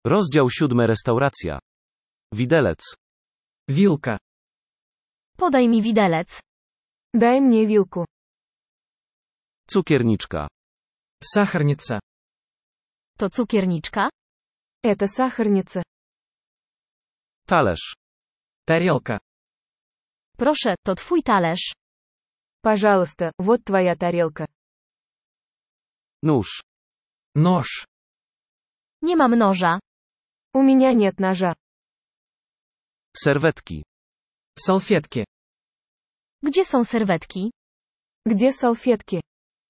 Rozdział 7. Restauracja. Widelec. Вилка. Podaj mi widelec. Дай мне вилку. Cukierniczka. Сахарница. To cukierniczka? Это сахарница. Talerz. Тарелка. Proszę, to twój talerz. Пожалуйста, вот твоя тарелка. Nóż. Нож. Nie mam noża. У меня нет ножа. Serwetki. Салфетки. Gdzie są serwetki? Где салфетки?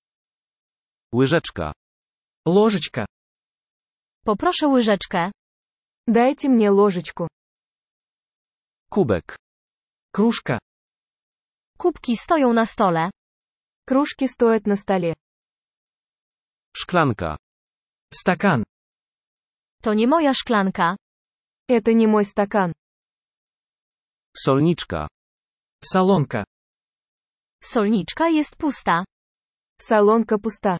Łyżeczka. Ложечка. Poproszę łyżeczkę. Дайте мне ложечку. Kubek. Кружка. Kubki stoją na stole. Кружки стоят на столе. Szklanka. Стакан. To nie moja szklanka. Это не мой стакан. Solniczka. Солонка. Solniczka jest pusta. Солонка пуста.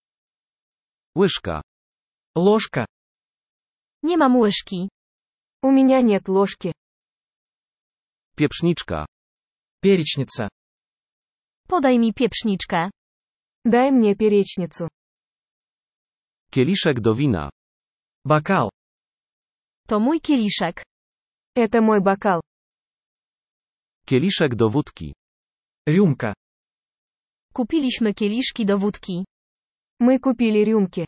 Łyżka. Ложка. Nie mam łyżki. У меня нет ложки. Pieprzniczka. Перечница. Podaj mi pieprzniczkę. Дай мне перечницу. Kieliszek do wina. Бокал. To mój kieliszek. Это мой бокал. Kieliszek do wódki. Рюмка. Kupiliśmy kieliszki do wódki. Мы купили рюмки.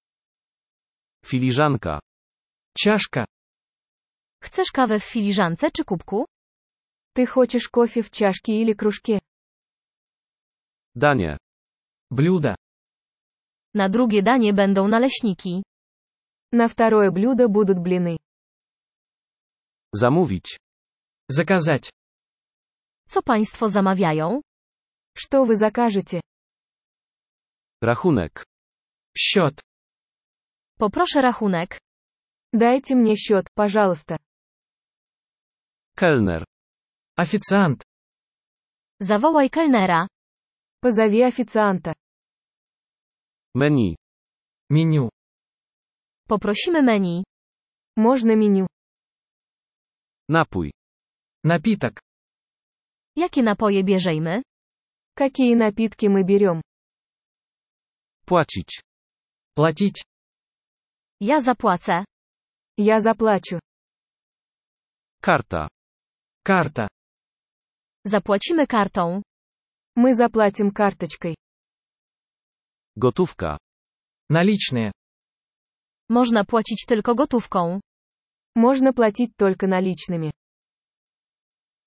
Filiżanka. Чашка. Chcesz kawę w filiżance czy kubku? Ты хочешь кофе в чашке или кружке? Danie. Блюдо. Na drugie danie będą naleśniki. На второе блюдо будут блины. Zamówić. Заказать. Co państwo zamawiają? Что вы закажете? Rachunek. Счет. Poproszę rachunek. Дайте мне счет, пожалуйста. Kelner. Официант. Zawołaj kelnera. Позови официанта. Menu. Меню. Poprosimy menu. Можно меню. Napój. Напиток. Jakie napoje bierzemy? Какие напитки мы берем? Płacić. Платить. Ja zapłacę. Я заплачу. Karta. Карта. Zapłacimy kartą. Мы заплатим карточкой. Gotówka. Наличные. Można płacić tylko gotówką. Можно платить только наличными.